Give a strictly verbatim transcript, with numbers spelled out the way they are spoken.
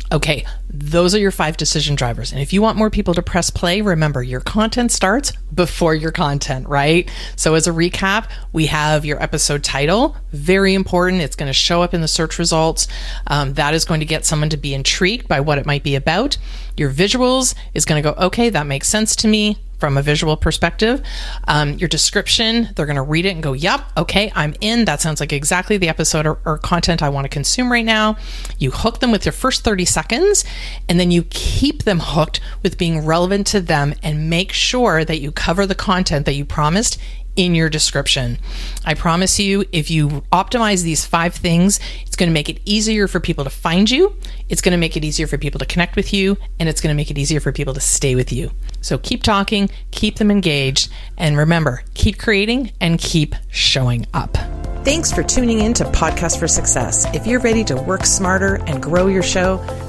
Okay, those are your five decision drivers. And if you want more people to press play, remember your content starts before your content, right? So as a recap, we have your episode title, very important. It's going to show up in the search results. Um, that is going to get someone to be intrigued by what it might be about. Your visuals is going to go, okay, that makes sense to me from a visual perspective. Um, your description, they're going to read it and go, yep, okay, I'm in. That sounds like exactly the episode or, or content I want to consume right now. You hook them with your first thirty seconds, and then you keep them hooked with being relevant to them, and make sure that you cover the content that you promised in your description. I promise you, if you optimize these five things, it's going to make it easier for people to find you. It's going to make it easier for people to connect with you, and it's going to make it easier for people to stay with you. So keep talking, keep them engaged, and remember, keep creating and keep showing up. Thanks for tuning in to Podcast for Success. If you're ready to work smarter and grow your show,